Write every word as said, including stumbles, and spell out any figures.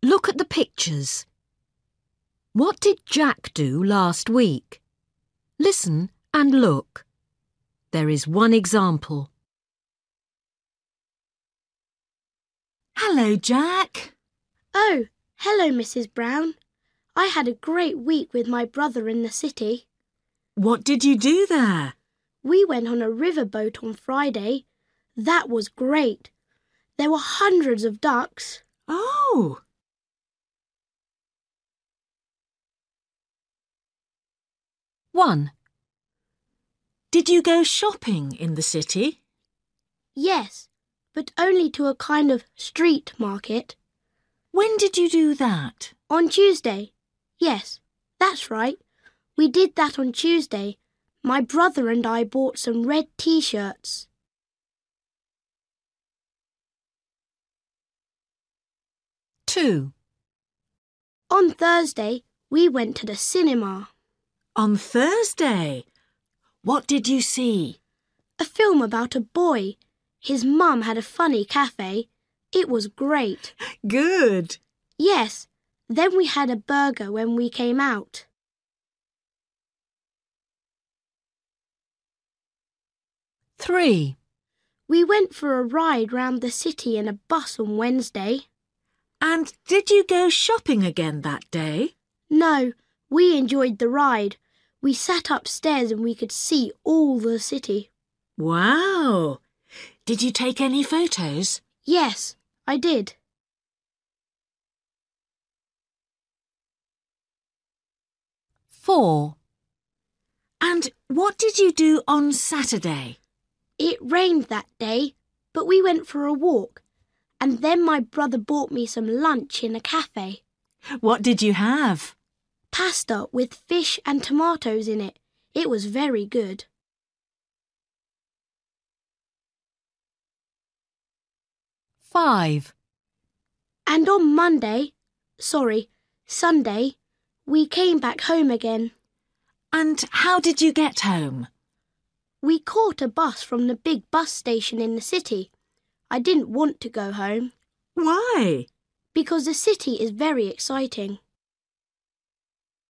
Look at the pictures. What did Jack do last week? Listen and look. There is one example. Hello, Jack. Oh, hello, Missus Brown. I had a great week with my brother in the city. What did you do there? We went on a riverboat on Friday. That was great. There were hundreds of ducks. Oh! One. Did you go shopping in the city? Yes, but only to a kind of street market. When did you do that? On Tuesday. Yes, that's right. We did that on Tuesday. My brother and I bought some red T-shirts. Two. On Thursday, we went to the cinema. On Thursday? What did you see? A film about a boy. His mum had a funny cafe. It was great. Good. Yes, then we had a burger when we came out. Three. We went for a ride round the city in a bus on Wednesday. And did you go shopping again that day? No, we enjoyed the ride. We sat upstairs and we could see all the city. Wow! Did you take any photos? Yes, I did. Four. And what did you do on Saturday? It rained that day, but we went for a walk. And then my brother bought me some lunch in a cafe. What did you have? Pasta with fish and tomatoes in it. It was very good. Five. And on Monday, sorry, Sunday, we came back home again. And how did you get home? We caught a bus from the big bus station in the city. I didn't want to go home. Why? Because the city is very exciting.